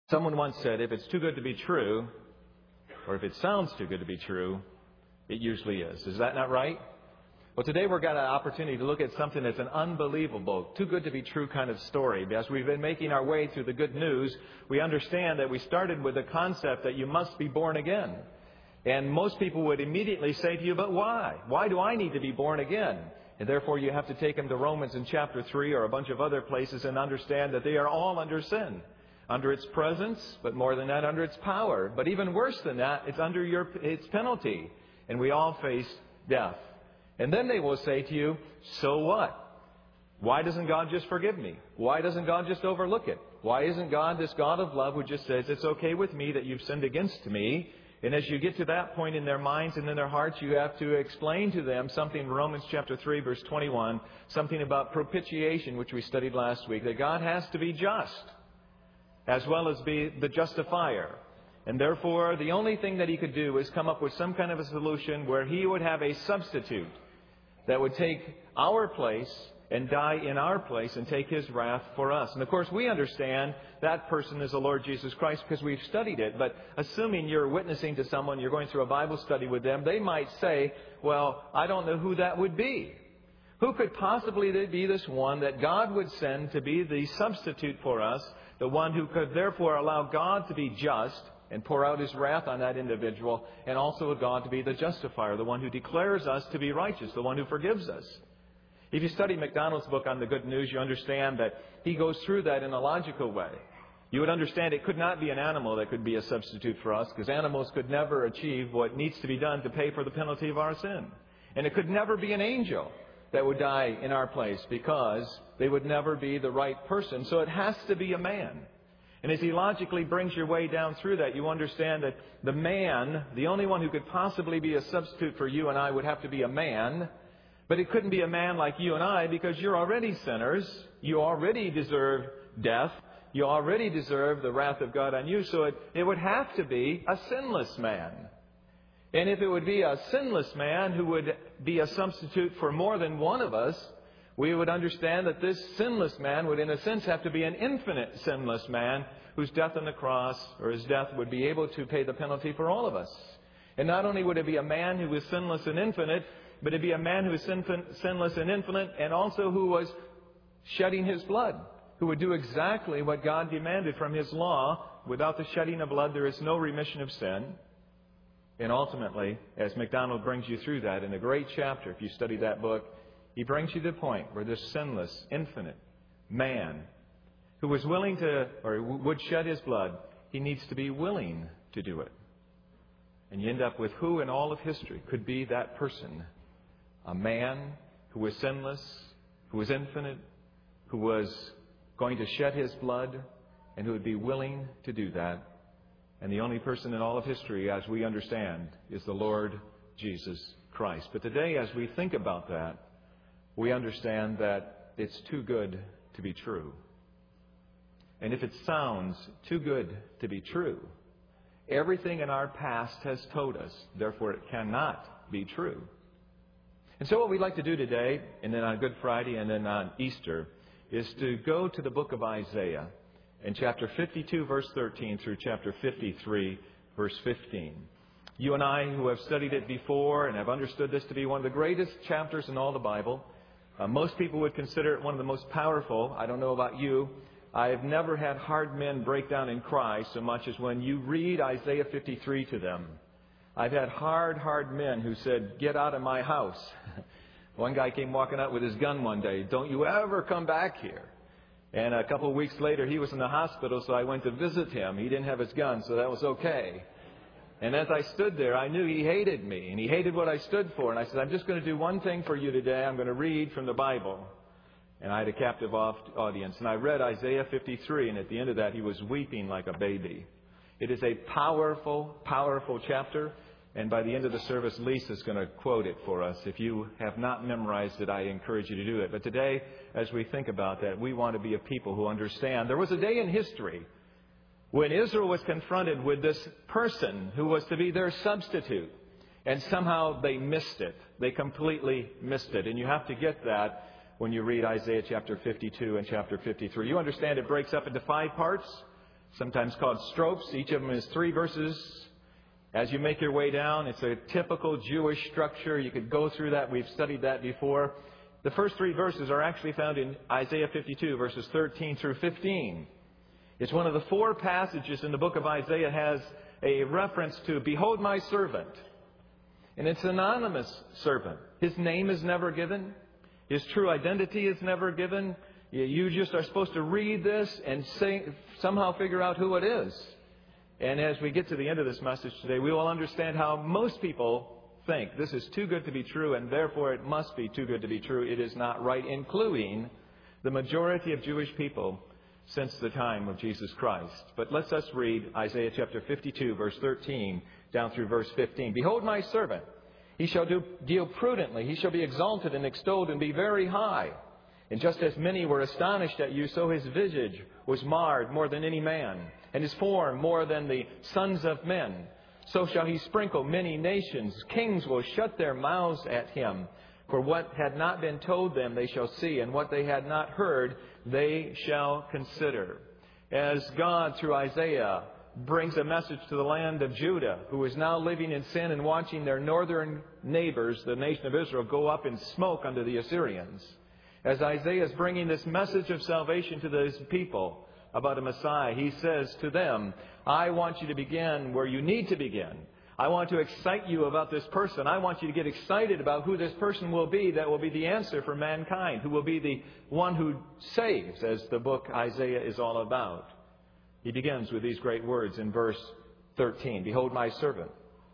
Someone once said, if it's too good to be true, or if it sounds too good to be true, it usually is. Is that not right? Well, today we've got an opportunity to look at something that's an unbelievable, too good to be true kind of story. As we've been making our way through the good news, we understand that we started with the concept that you must be born again. And most people would immediately say to you, but why? Why do I need to be born again? And therefore you have to take them to Romans in chapter 3 or a bunch of other places and understand that they are all under sin. Under its presence, but more than that, under its power. But even worse than that, it's under its penalty. And we all face death. And then they will say to you, so what? Why doesn't God just forgive me? Why doesn't God just overlook it? Why isn't God this God of love who just says, it's okay with me that you've sinned against me? And as you get to that point in their minds and in their hearts, you have to explain to them something in Romans chapter 3, verse 21, something about propitiation, which we studied last week, that God has to be just, as well as be the justifier. And therefore, the only thing that He could do is come up with some kind of a solution where He would have a substitute that would take our place and die in our place and take His wrath for us. And of course, we understand that person is the Lord Jesus Christ because we've studied it. But assuming you're witnessing to someone, you're going through a Bible study with them, they might say, well, I don't know who that would be. Who could possibly be this one that God would send to be the substitute for us, the one who could therefore allow God to be just and pour out His wrath on that individual, and also God to be the justifier, the one who declares us to be righteous, the one who forgives us. If you study MacDonald's book on the good news, you understand that he goes through that in a logical way. You would understand it could not be an animal that could be a substitute for us, because animals could never achieve what needs to be done to pay for the penalty of our sin. And it could never be an angel that would die in our place, because they would never be the right person. So it has to be a man. And as he logically brings your way down through that, you understand that the man, the only one who could possibly be a substitute for you and I, would have to be a man. But it couldn't be a man like you and I, because you're already sinners. You already deserve death. You already deserve the wrath of God on you. So it would have to be a sinless man. And if it would be a sinless man who would be a substitute for more than one of us, we would understand that this sinless man would, in a sense, have to be an infinite sinless man whose death on the cross, or his death, would be able to pay the penalty for all of us. And not only would it be a man who was sinless and infinite, but it'd be a man who was sinless and infinite, and also who was shedding his blood, who would do exactly what God demanded from His law. Without the shedding of blood, there is no remission of sin. And ultimately, as MacDonald brings you through that in a great chapter, if you study that book, he brings you to the point where this sinless, infinite man who was willing to, or would shed his blood, he needs to be willing to do it. And you end up with who in all of history could be that person? A man who was sinless, who was infinite, who was going to shed his blood, and who would be willing to do that. And the only person in all of history, as we understand, is the Lord Jesus Christ. But today, as we think about that, we understand that it's too good to be true. And if it sounds too good to be true, everything in our past has told us, therefore it cannot be true. And so what we'd like to do today, and then on Good Friday and then on Easter, is to go to the book of Isaiah in chapter 52, verse 13 through chapter 53, verse 15. You and I, who have studied it before and have understood this to be one of the greatest chapters in all the Bible, most people would consider it one of the most powerful. I don't know about you. I have never had hard men break down and cry so much as when you read Isaiah 53 to them. I've had hard men who said, get out of my house. One guy came walking out with his gun one day. Don't you ever come back here. And a couple of weeks later, he was in the hospital, so I went to visit him. He didn't have his gun, so that was okay. And as I stood there, I knew he hated me, and he hated what I stood for. And I said, I'm just going to do one thing for you today. I'm going to read from the Bible. And I had a captive audience. And I read Isaiah 53, and at the end of that, he was weeping like a baby. It is a powerful, powerful chapter. And by the end of the service, Lisa's going to quote it for us. If you have not memorized it, I encourage you to do it. But today, as we think about that, we want to be a people who understand. There was a day in history when Israel was confronted with this person who was to be their substitute. And somehow they missed it. They completely missed it. And you have to get that when you read Isaiah chapter 52 and chapter 53. You understand it breaks up into 5 parts. sometimes called strophes. Each of them is 3 verses. As you make your way down, it's a typical Jewish structure. You could go through that. We've studied that before. The first 3 verses are actually found in Isaiah 52, verses 13 through 15. It's one of the 4 passages in the book of Isaiah has a reference to, "Behold my servant." And it's an anonymous servant. His name is never given. His true identity is never given. You just are supposed to read this and somehow figure out who it is. And as we get to the end of this message today, we will understand how most people think this is too good to be true, and therefore it must be too good to be true. It is not right, including the majority of Jewish people since the time of Jesus Christ. But let's us read Isaiah chapter 52, verse 13, down through verse 15. "Behold my servant. He shall deal prudently. He shall be exalted and extolled and be very high. And just as many were astonished at you, so his visage was marred more than any man, and his form more than the sons of men. So shall he sprinkle many nations. Kings will shut their mouths at him. For what had not been told them they shall see, and what they had not heard they shall consider." As God, through Isaiah, brings a message to the land of Judah, who is now living in sin and watching their northern neighbors, the nation of Israel, go up in smoke under the Assyrians. As Isaiah is bringing this message of salvation to those people about a Messiah, he says to them, "I want you to begin where you need to begin. I want to excite you about this person. I want you to get excited about who this person will be that will be the answer for mankind, who will be the one who saves," as the book Isaiah is all about. He begins with these great words in verse 13. "Behold my servant.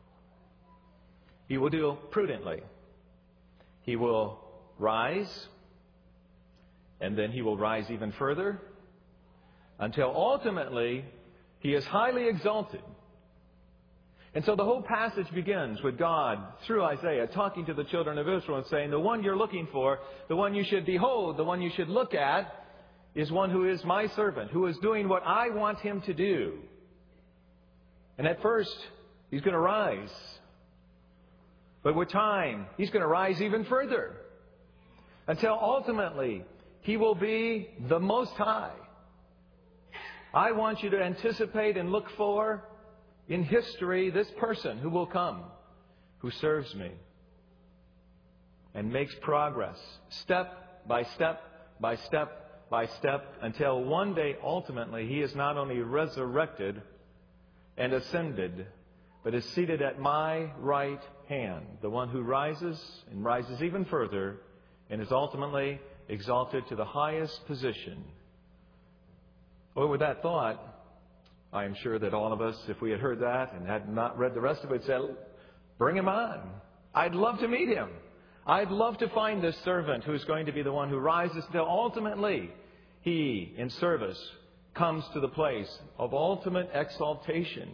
He will deal prudently. He will rise, and then he will rise even further, until ultimately he is highly exalted." And so the whole passage begins with God, through Isaiah, talking to the children of Israel and saying, the one you're looking for, the one you should behold, the one you should look at, is one who is my servant, who is doing what I want him to do. And at first, he's going to rise. But with time, he's going to rise even further, until ultimately he will be the Most High. I want you to anticipate and look for in history this person who will come, who serves me and makes progress step by step by step by step, until one day ultimately he is not only resurrected and ascended, but is seated at my right hand, the one who rises and rises even further and is ultimately exalted to the highest position. Well, with that thought, I am sure that all of us, if we had heard that and had not read the rest of it, said, "Bring him on. I'd love to meet him. I'd love to find this servant who's going to be the one who rises until ultimately he, in service, comes to the place of ultimate exaltation."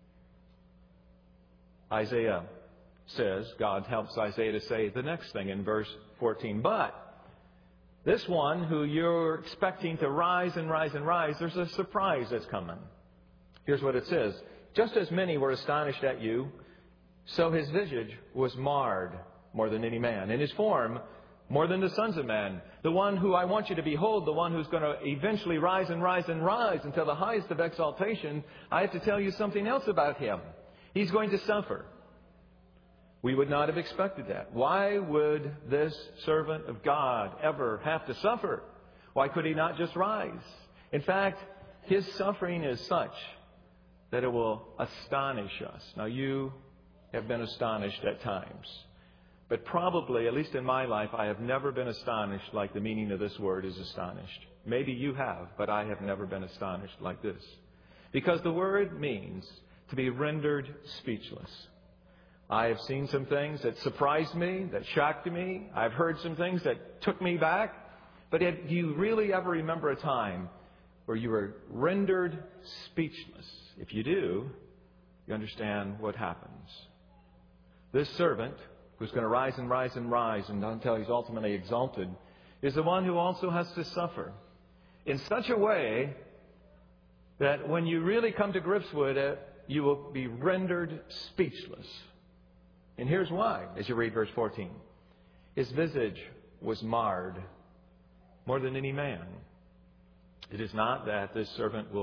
Isaiah says, God helps Isaiah to say the next thing in verse 14. "But this one who you're expecting to rise and rise and rise, there's a surprise that's coming." Here's what it says. "Just as many were astonished at you, so his visage was marred more than any man, and his form more than the sons of men. The one who I want you to behold, the one who's going to eventually rise and rise and rise until the highest of exaltation, I have to tell you something else about him. He's going to suffer." We would not have expected that. Why would this servant of God ever have to suffer? Why could he not just rise? In fact, his suffering is such that it will astonish us. Now, you have been astonished at times. But probably, at least in my life, I have never been astonished like the meaning of this word is astonished. Maybe you have, but I have never been astonished like this. Because the word means to be rendered speechless. I have seen some things that surprised me, that shocked me. I've heard some things that took me back. But do you really ever remember a time where you were rendered speechless? If you do, you understand what happens. This servant, who's going to rise and rise and rise until he's ultimately exalted, is the one who also has to suffer in such a way that when you really come to grips with it, you will be rendered speechless. And here's why, as you read verse 14. "His visage was marred more than any man." It is not that this servant will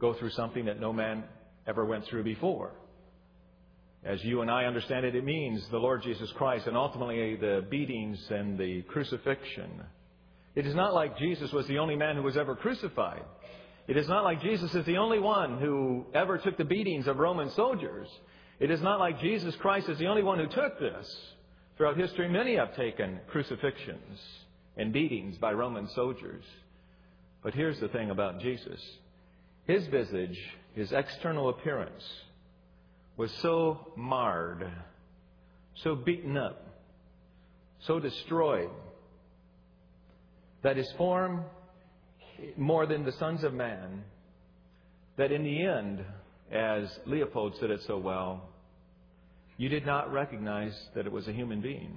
go through something that no man ever went through before. As you and I understand it, it means the Lord Jesus Christ and ultimately the beatings and the crucifixion. It is not like Jesus was the only man who was ever crucified. It is not like Jesus is the only one who ever took the beatings of Roman soldiers. It is not like Jesus Christ is the only one who took this. Throughout history, many have taken crucifixions and beatings by Roman soldiers. But here's the thing about Jesus. His visage, his external appearance, was so marred, so beaten up, so destroyed, that his form, more than the sons of man, that in the end, as Leopold said it so well, you did not recognize that it was a human being.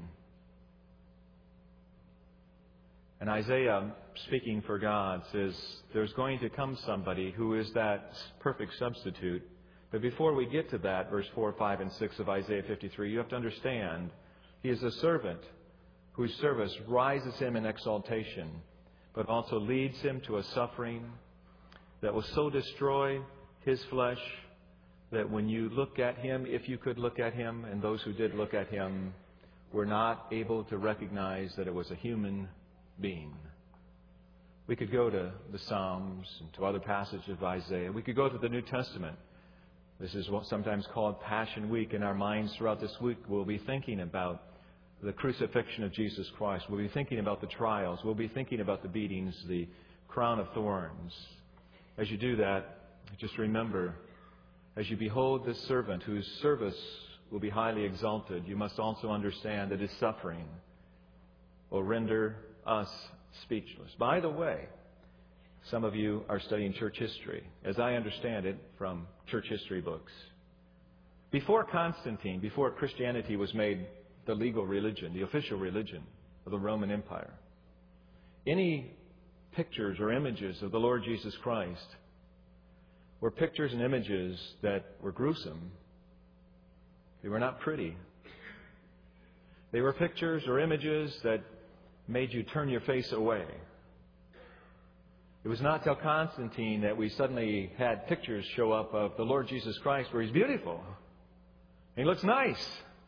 And Isaiah, speaking for God, says there's going to come somebody who is that perfect substitute. But before we get to that, verse 4, 5, and 6 of Isaiah 53, you have to understand he is a servant whose service rises him in exaltation, but also leads him to a suffering that will so destroy his flesh that when you look at him, if you could look at him, and those who did look at him were not able to recognize that it was a human being. We could go to the Psalms and to other passages of Isaiah. We could go to the New Testament. This is what's sometimes called Passion Week. In our minds throughout this week, we'll be thinking about the crucifixion of Jesus Christ. We'll be thinking about the trials. We'll be thinking about the beatings, the crown of thorns. As you do that, just remember, as you behold this servant whose service will be highly exalted, you must also understand that his suffering will render us speechless. By the way, some of you are studying church history, as I understand it from church history books. Before Constantine, before Christianity was made the legal religion, the official religion of the Roman Empire, any pictures or images of the Lord Jesus Christ were pictures and images that were gruesome. They were not pretty. They were pictures or images that made you turn your face away. It was not till Constantine that we suddenly had pictures show up of the Lord Jesus Christ where he's beautiful. He looks nice.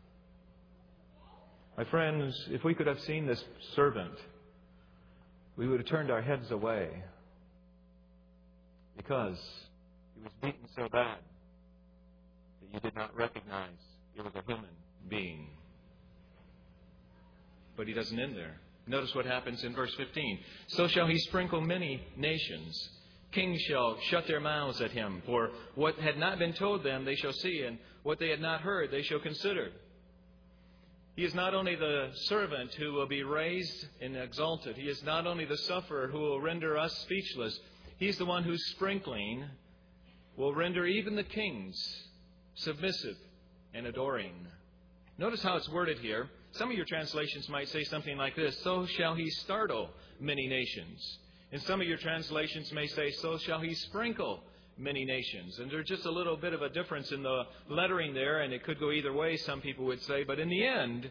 My friends, if we could have seen this servant, we would have turned our heads away because he was beaten so bad that you did not recognize it was a human being. But he doesn't end there. Notice what happens in verse 15. So shall he sprinkle many nations. Kings shall shut their mouths at him. For what had not been told them they shall see, and what they had not heard they shall consider. He is not only the servant who will be raised and exalted. He is not only the sufferer who will render us speechless. He's the one whose sprinkling will render even the kings submissive and adoring. Notice how it's worded here. Some of your translations might say something like this: so shall he startle many nations. And some of your translations may say, so shall he sprinkle many nations. And there's just a little bit of a difference in the lettering there, and it could go either way, some people would say. But in the end,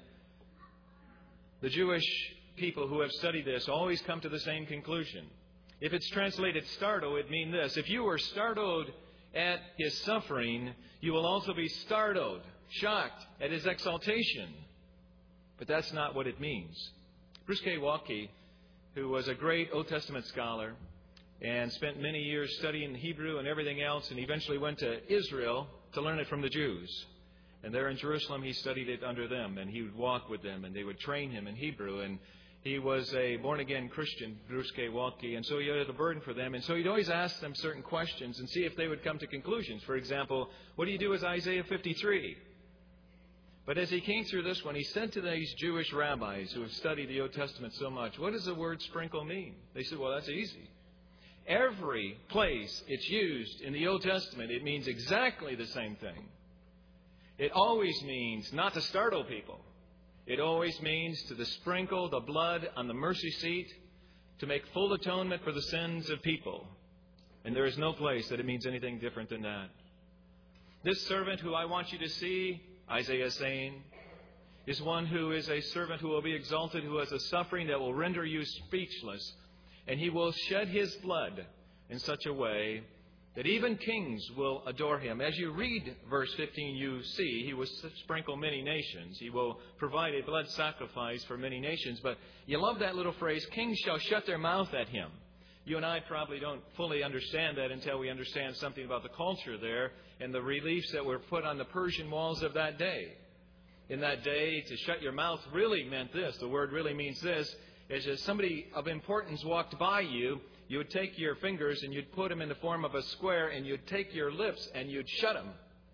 the Jewish people who have studied this always come to the same conclusion. If it's translated startle, it means this: if you were startled at his suffering, you will also be startled, shocked at his exaltation. But that's not what it means. Bruce K. Waltke, who was a great Old Testament scholar and spent many years studying Hebrew and everything else, and eventually went to Israel to learn it from the Jews. And there in Jerusalem, he studied it under them, and he would walk with them, and they would train him in Hebrew. And he was a born-again Christian, Bruce K. Waltke, and so he had a burden for them. And so he'd always ask them certain questions and see if they would come to conclusions. For example, what do you do with Isaiah 53? But as he came through this one, he said to these Jewish rabbis who have studied the Old Testament so much, what does the word sprinkle mean? They said, well, that's easy. Every place it's used in the Old Testament, it means exactly the same thing. It always means not to startle people. It always means to sprinkle the blood on the mercy seat to make full atonement for the sins of people. And there is no place that it means anything different than that. This servant who I want you to see, Isaiah is saying, is one who is a servant who will be exalted, who has a suffering that will render you speechless. And he will shed his blood in such a way that even kings will adore him. As you read verse 15, you see he will sprinkle many nations. He will provide a blood sacrifice for many nations. But you love that little phrase, kings shall shut their mouth at him. You and I probably don't fully understand that until we understand something about the culture there and the reliefs that were put on the Persian walls of that day. In that day, to shut your mouth really meant this. The word really means this. As somebody of importance walked by you, you would take your fingers and you'd put them in the form of a square, and you'd take your lips and you'd shut them.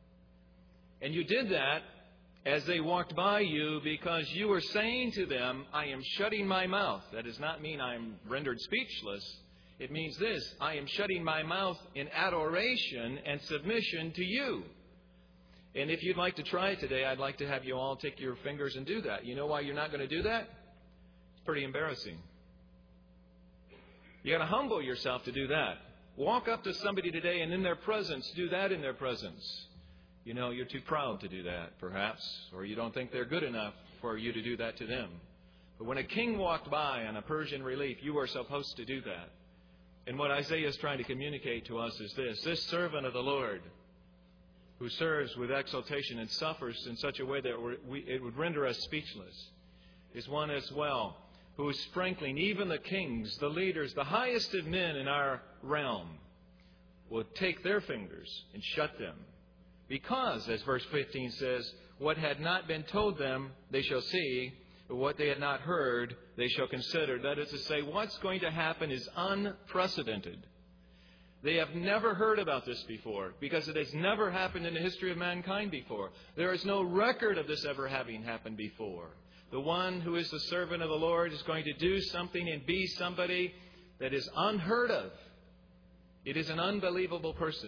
And you did that as they walked by you because you were saying to them, I am shutting my mouth. That does not mean I'm rendered speechless. It means this, I am shutting my mouth in adoration and submission to you. And if you'd like to try it today, I'd like to have you all take your fingers and do that. You know why you're not going to do that? It's pretty embarrassing. You got to humble yourself to do that. Walk up to somebody today and in their presence, do that in their presence. You know, you're too proud to do that, perhaps, or you don't think they're good enough for you to do that to them. But when a king walked by on a Persian relief, you were supposed to do that. And what Isaiah is trying to communicate to us is this servant of the Lord, who serves with exaltation and suffers in such a way that it would render us speechless, is one as well who is sprinkling even the kings, the leaders, the highest of men in our realm, will take their fingers and shut them. Because, as verse 15 says, what had not been told them, they shall see, but what they had not heard, they shall consider. That is to say, what's going to happen is unprecedented. They have never heard about this before because it has never happened in the history of mankind before. There is no record of this ever having happened before. The one who is the servant of the Lord is going to do something and be somebody that is unheard of. It is an unbelievable person.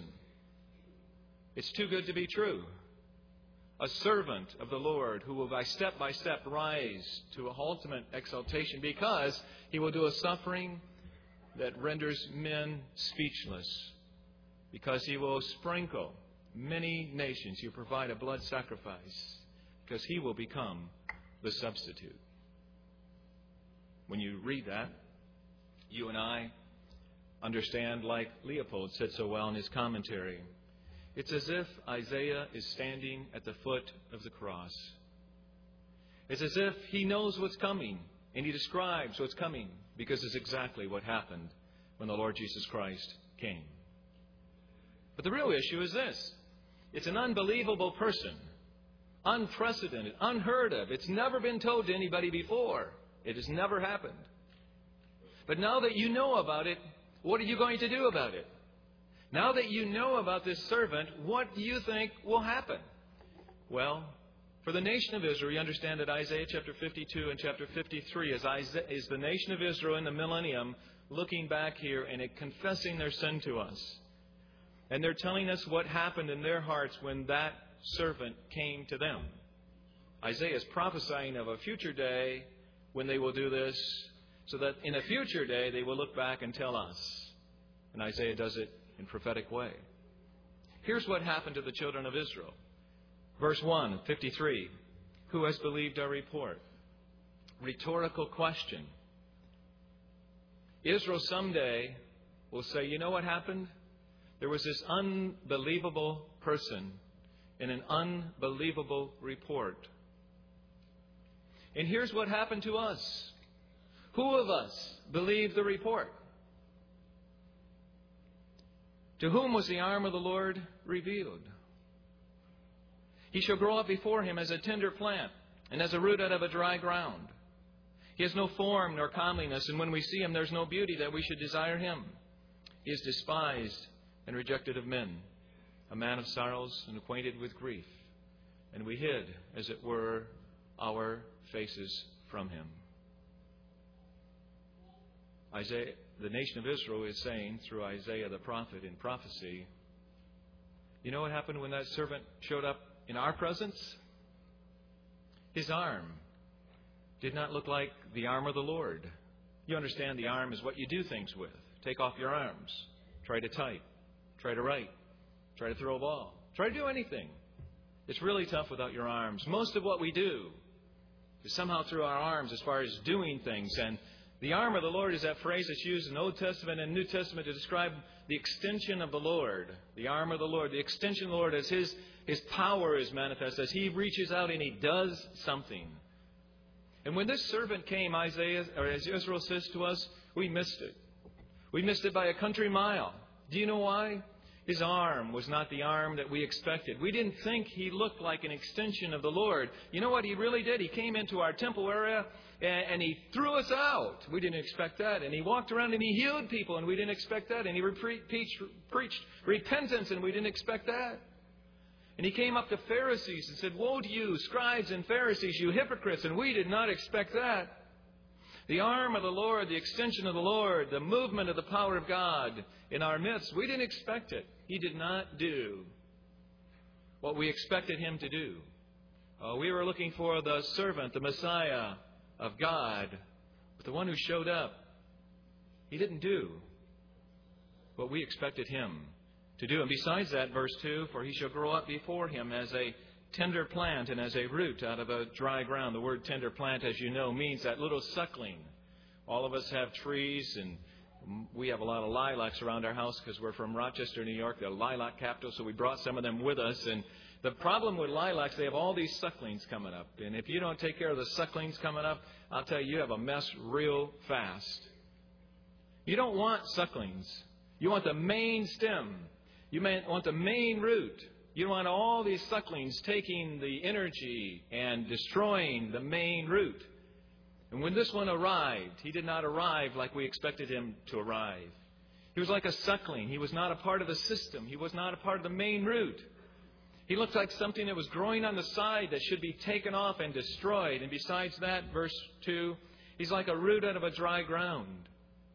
It's too good to be true. A servant of the Lord who will by step rise to a ultimate exaltation because he will do a suffering that renders men speechless. Because he will sprinkle many nations. He'll provide a blood sacrifice because he will become the substitute. When you read that, you and I understand, like Leopold said so well in his commentary, it's as if Isaiah is standing at the foot of the cross. It's as if he knows what's coming, and he describes what's coming, because it's exactly what happened when the Lord Jesus Christ came. But the real issue is this. It's an unbelievable person. Unprecedented, unheard of. It's never been told to anybody before. It has never happened. But now that you know about it, what are you going to do about it? Now that you know about this servant, what do you think will happen? Well, for the nation of Israel, you understand that Isaiah chapter 52 and chapter 53 is the nation of Israel in the millennium looking back here and confessing their sin to us. And they're telling us what happened in their hearts when that servant came to them. Isaiah is prophesying of a future day when they will do this, so that in a future day they will look back and tell us. And Isaiah does it in prophetic way. Here's what happened to the children of Israel. Verse 1, 53. Who has believed our report? Rhetorical question. Israel someday will say, you know what happened? There was this unbelievable person in an unbelievable report. And here's what happened to us. Who of us believed the report? To whom was the arm of the Lord revealed? He shall grow up before him as a tender plant, and as a root out of a dry ground. He has no form nor comeliness, and when we see him, there's no beauty that we should desire him. He is despised and rejected of men, a man of sorrows and acquainted with grief. And we hid, as it were, our faces from him. Isaiah, the nation of Israel, is saying through Isaiah the prophet in prophecy, you know what happened when that servant showed up in our presence? His arm did not look like the arm of the Lord. You understand the arm is what you do things with. Take off your arms. Try to type. Try to write. Try to throw a ball. Try to do anything. It's really tough without your arms. Most of what we do is somehow through our arms as far as doing things. And The arm of the Lord is that phrase that's used in the Old Testament and New Testament to describe the extension of the Lord. The arm of the Lord, the extension of the Lord as His power is manifest, as He reaches out and He does something. And when this servant came, as Israel says to us, we missed it. We missed it by a country mile. Do you know why? His arm was not the arm that we expected. We didn't think He looked like an extension of the Lord. You know what He really did? He came into our temple area and He threw us out. We didn't expect that. And He walked around and He healed people, and we didn't expect that. And He preached repentance, and we didn't expect that. And He came up to Pharisees and said, "Woe to you, scribes and Pharisees, you hypocrites!" And we did not expect that. The arm of the Lord, the extension of the Lord, the movement of the power of God in our midst, we didn't expect it. He did not do what we expected Him to do. We were looking for the servant, the Messiah of God, but the one who showed up, He didn't do what we expected Him to do. And besides that, verse 2, for He shall grow up before Him as a tender plant and as a root out of a dry ground. The word tender plant, as you know, means that little suckling. All of us have trees, and we have a lot of lilacs around our house because we're from Rochester, New York, the lilac capital, so we brought some of them with us. And the problem with lilacs, they have all these sucklings coming up. And if you don't take care of the sucklings coming up, I'll tell you, you have a mess real fast. You don't want sucklings. You want the main stem. You want the main root. You don't want all these sucklings taking the energy and destroying the main root. And when this one arrived, he did not arrive like we expected him to arrive. He was like a suckling. He was not a part of the system. He was not a part of the main root. He looked like something that was growing on the side that should be taken off and destroyed. And besides that, verse 2, he's like a root out of a dry ground.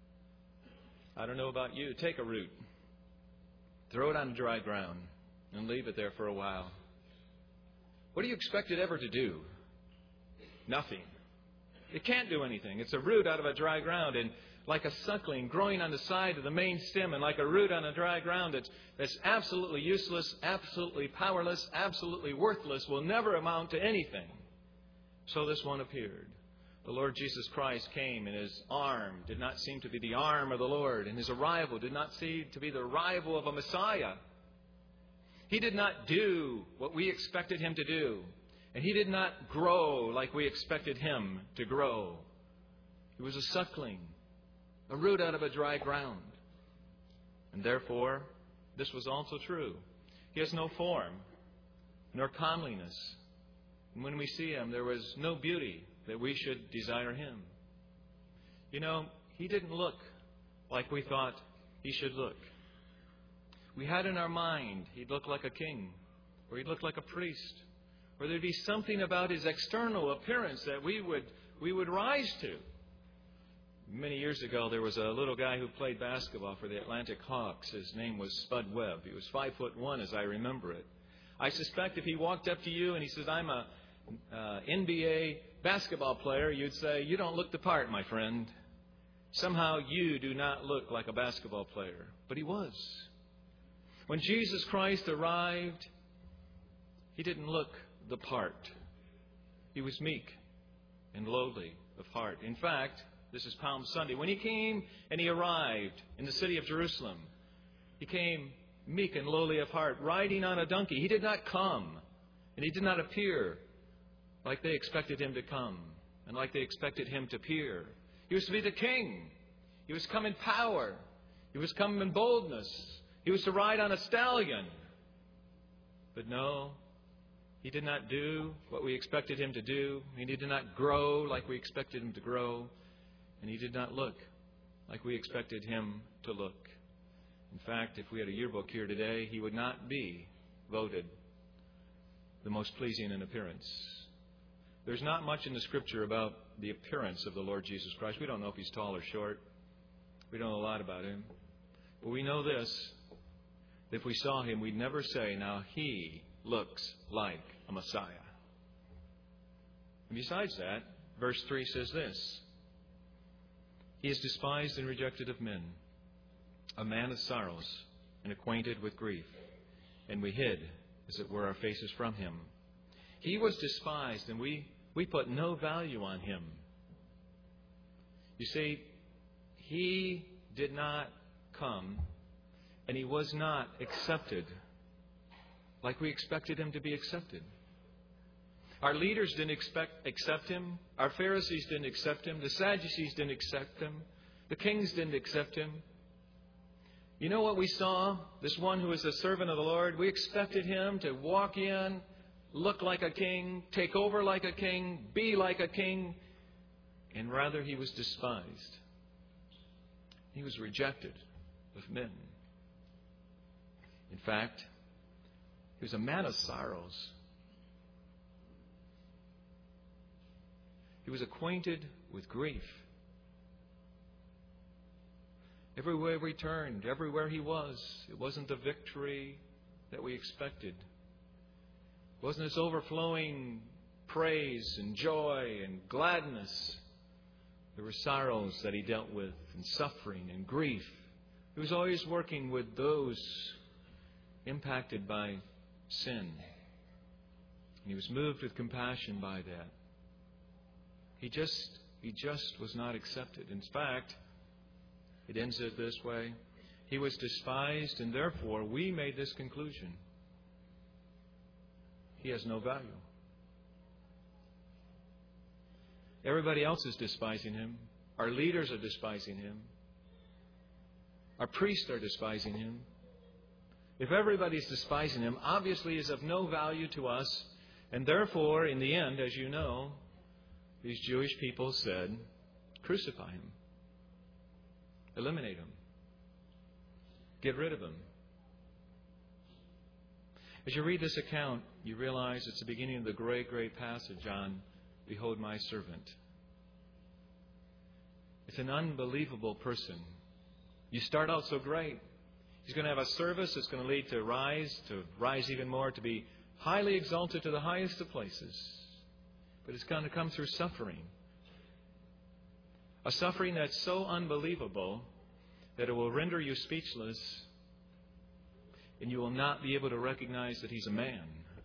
I don't know about you. Take a root. Throw it on dry ground and leave it there for a while. What do you expect it ever to do? Nothing. It can't do anything. It's a root out of a dry ground, and like a suckling growing on the side of the main stem, and like a root on a dry ground that's absolutely useless, absolutely powerless, absolutely worthless, will never amount to anything. So this one appeared. The Lord Jesus Christ came, and His arm did not seem to be the arm of the Lord, and His arrival did not seem to be the arrival of a Messiah. He did not do what we expected Him to do. And He did not grow like we expected Him to grow. He was a suckling, a root out of a dry ground. And therefore, this was also true. He has no form, nor comeliness. And when we see Him, there was no beauty that we should desire Him. You know, He didn't look like we thought He should look. We had in our mind He'd look like a king, or He'd look like a priest, or there'd be something about His external appearance that we would rise to. Many years ago, there was a little guy who played basketball for the Atlantic Hawks. His name was Spud Webb. He was 5'1", as I remember it. I suspect if he walked up to you and he says, "I'm a NBA basketball player," you'd say, "You don't look the part, my friend. Somehow you do not look like a basketball player." But he was. When Jesus Christ arrived, He didn't look the part. He was meek and lowly of heart. In fact, this is Palm Sunday. When He came and He arrived in the city of Jerusalem, He came meek and lowly of heart, riding on a donkey. He did not come, and He did not appear like they expected Him to come and like they expected Him to appear. He was to be the king. He was come in power. He was come in boldness. He was to ride on a stallion. But no, He did not do what we expected Him to do. He did not grow like we expected Him to grow. And He did not look like we expected Him to look. In fact, if we had a yearbook here today, He would not be voted the most pleasing in appearance. There's not much in the Scripture about the appearance of the Lord Jesus Christ. We don't know if He's tall or short. We don't know a lot about Him. But we know this. If we saw Him, we'd never say, "Now He looks like a Messiah." And besides that, verse 3 says this: He is despised and rejected of men, a man of sorrows and acquainted with grief. And we hid, as it were, our faces from Him. He was despised, and we put no value on Him. You see, He did not come, and He was not accepted like we expected Him to be accepted. Our leaders didn't accept Him. Our Pharisees didn't accept Him. The Sadducees didn't accept Him. The kings didn't accept Him. You know what we saw? This one who was a servant of the Lord, we expected Him to walk in, look like a king, take over like a king, be like a king, and rather He was despised. He was rejected of men. In fact, He was a man of sorrows. He was acquainted with grief. Everywhere we turned, everywhere He was, it wasn't the victory that we expected. It wasn't this overflowing praise and joy and gladness. There were sorrows that He dealt with, and suffering and grief. He was always working with those impacted by sin. And He was moved with compassion by that. He just was not accepted. In fact, it ends it this way. He was despised, and therefore we made this conclusion. He has no value. Everybody else is despising Him. Our leaders are despising Him. Our priests are despising Him. If everybody's despising Him, obviously He is of no value to us. And therefore, in the end, as you know, these Jewish people said, crucify Him. Eliminate Him. Get rid of Him. As you read this account, you realize it's the beginning of the great, great passage on Behold my servant. It's an unbelievable person. You start out so great. He's going to have a service that's going to lead to rise even more, to be highly exalted to the highest of places. But it's going to come through suffering. A suffering that's so unbelievable that it will render you speechless, and you will not be able to recognize that He's a man.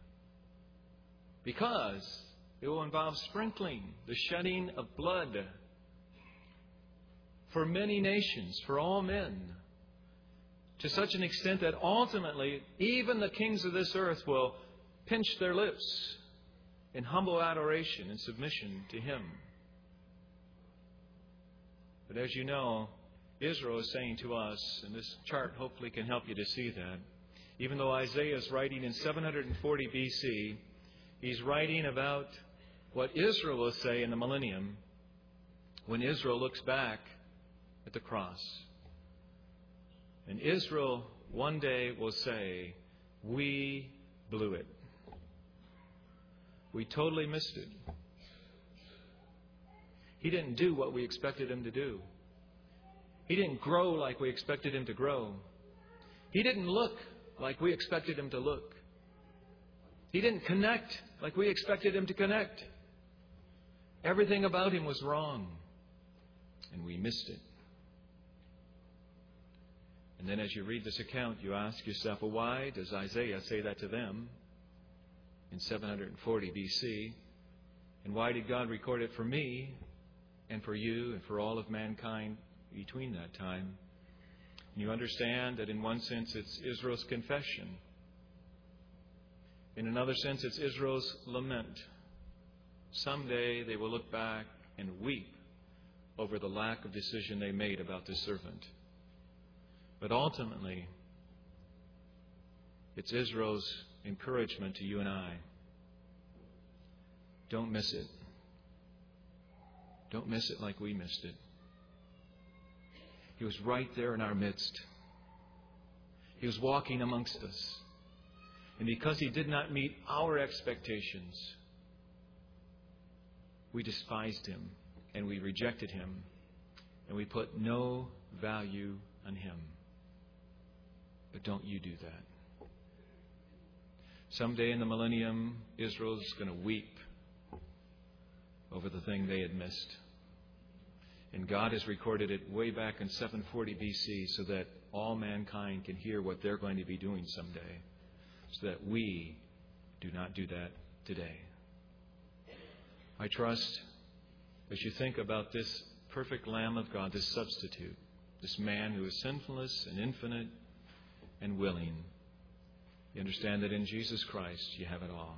Because it will involve sprinkling, the shedding of blood for many nations, for all men, to such an extent that ultimately even the kings of this earth will pinch their lips in humble adoration and submission to Him. But as you know, Israel is saying to us, and this chart hopefully can help you to see that, even though Isaiah is writing in 740 BC, he's writing about what Israel will say in the millennium when Israel looks back at the cross. And Israel one day will say, we blew it. We totally missed it. He didn't do what we expected Him to do. He didn't grow like we expected Him to grow. He didn't look like we expected Him to look. He didn't connect like we expected Him to connect. Everything about Him was wrong, and we missed it. And then as you read this account, you ask yourself, well, why does Isaiah say that to them in 740 BC? And why did God record it for me and for you and for all of mankind between that time? And you understand that in one sense it's Israel's confession. In another sense, it's Israel's lament. Someday they will look back and weep over the lack of decision they made about this servant. But ultimately, it's Israel's encouragement to you and I. Don't miss it. Don't miss it like we missed it. He was right there in our midst. He was walking amongst us. And because He did not meet our expectations, we despised Him and we rejected Him and we put no value on Him. But don't you do that. Someday in the millennium, Israel's going to weep over the thing they had missed. And God has recorded it way back in 740 BC so that all mankind can hear what they're going to be doing someday, so that we do not do that today. I trust as you think about this perfect Lamb of God, this substitute, this man who is sinless and infinite and willing. You understand that in Jesus Christ you have it all.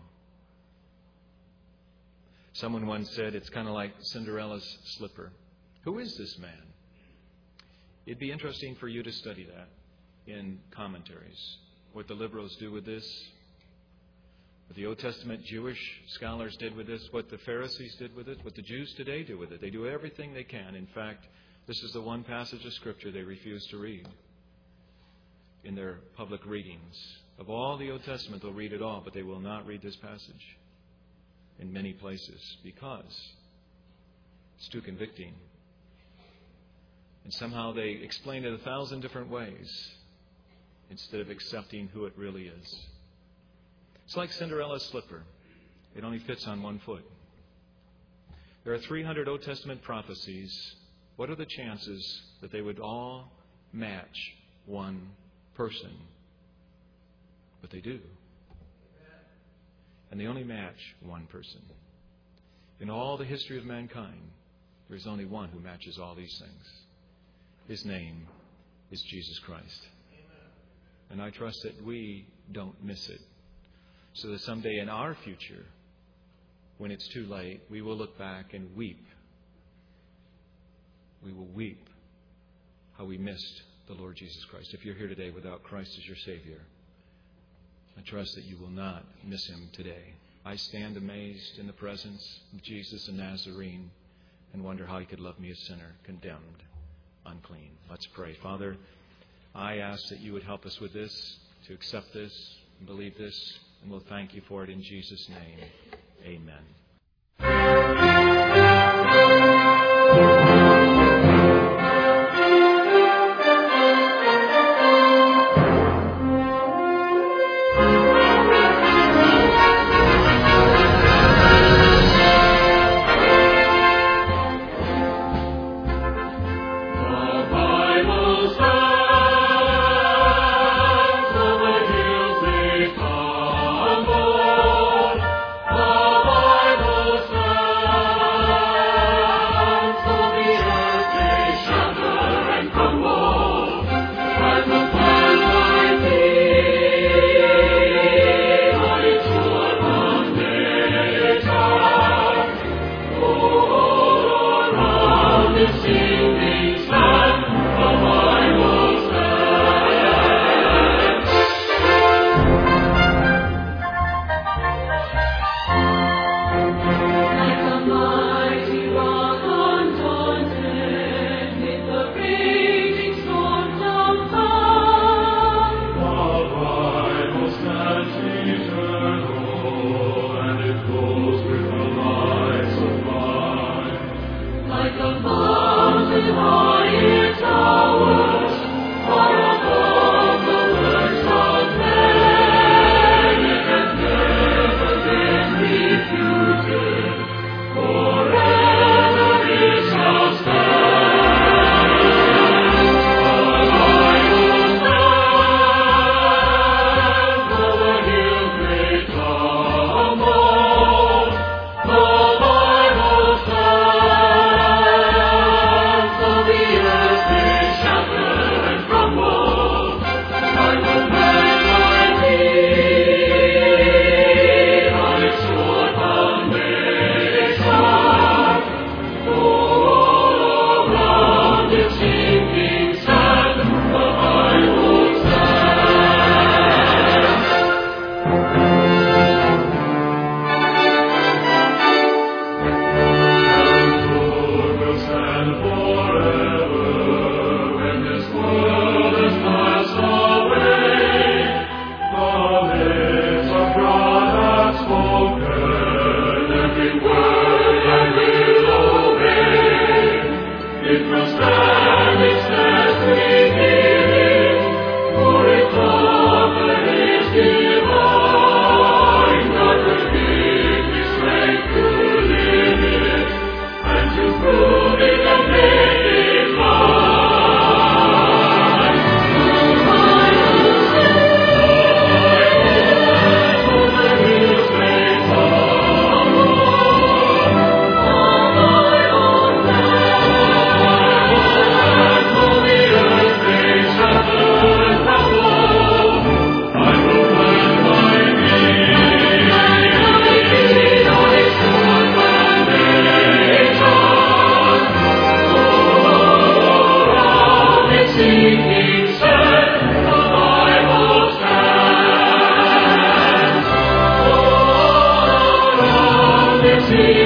Someone once said it's kind of like Cinderella's slipper. Who is this man? It'd be interesting for you to study that in commentaries. What the liberals do with this, what the Old Testament Jewish scholars did with this, what the Pharisees did with it, what the Jews today do with it. They do everything they can. In fact, this is the one passage of Scripture they refuse to read in their public readings. Of all the Old Testament, they'll read it all, but they will not read this passage in many places because it's too convicting. And somehow they explain it 1,000 different ways instead of accepting who it really is. It's like Cinderella's slipper. It only fits on one foot. There are 300 Old Testament prophecies. What are the chances that they would all match one person? But they do. And they only match one person. In all the history of mankind, there is only one who matches all these things. His name is Jesus Christ. And I trust that we don't miss it. So that someday in our future, when it's too late, we will look back and weep. We will weep how we missed the Lord Jesus Christ. If you're here today without Christ as your Savior, I trust that you will not miss Him today. I stand amazed in the presence of Jesus, a Nazarene, and wonder how He could love me, a sinner, condemned, unclean. Let's pray. Father, I ask that you would help us with this, to accept this, and believe this, and we'll thank you for it in Jesus' name. Amen. see